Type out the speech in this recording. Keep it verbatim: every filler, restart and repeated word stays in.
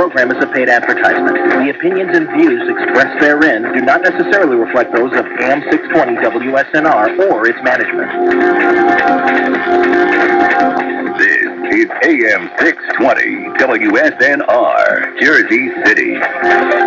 program is a paid advertisement. The opinions and views expressed therein do not necessarily reflect those of A M six twenty W S N R or its management. This is A M six twenty W S N R, Jersey City.